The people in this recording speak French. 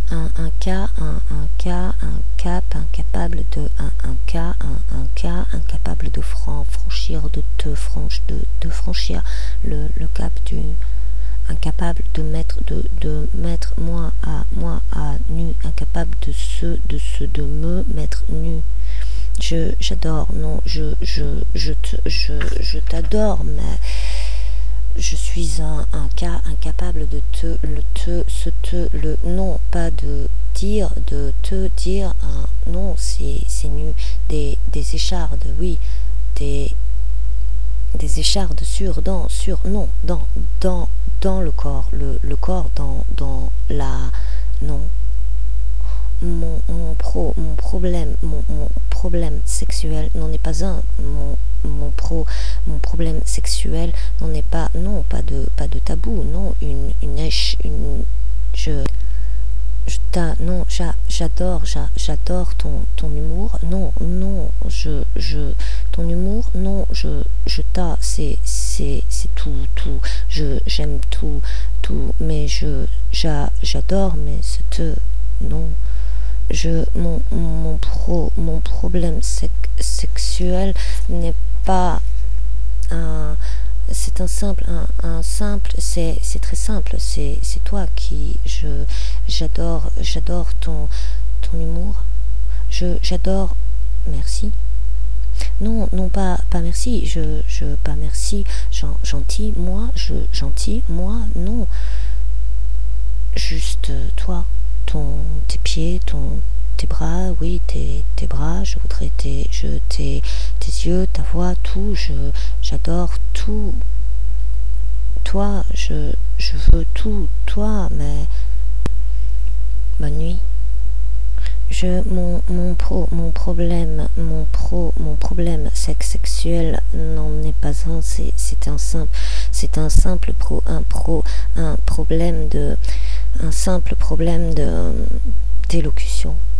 un cas, un cas, un cap, incapable de, un cas, un cas, incapable de franchir, de franchir le cap du, incapable de mettre moi à nu, incapable de me mettre nu. J'adore, non, je t'adore, mais je suis un cas incapable de le, non, pas de te dire, non, c'est nu, des échardes, oui, des échardes non, dans le corps, le corps dans la, non, mon problème sexuel n'en est pas un. Mon problème sexuel n'en est pas, non, pas de tabou, non, non, j'adore ton humour, non, ton humour, non, c'est tout, j'aime tout, mais j'adore, mais non, mon problème sexuel n'est pas c'est un simple, c'est très simple, c'est toi qui, j'adore ton humour, j'adore, merci, non, pas merci, pas merci, gentil, moi, non, juste toi, tes pieds, tes bras, oui, tes bras, je voudrais tes yeux, ta voix, tout, j'adore tout, toi, je veux tout, toi, mais bonne nuit. Mon problème sexuel n'en est pas un, c'est un simple problème d'élocution.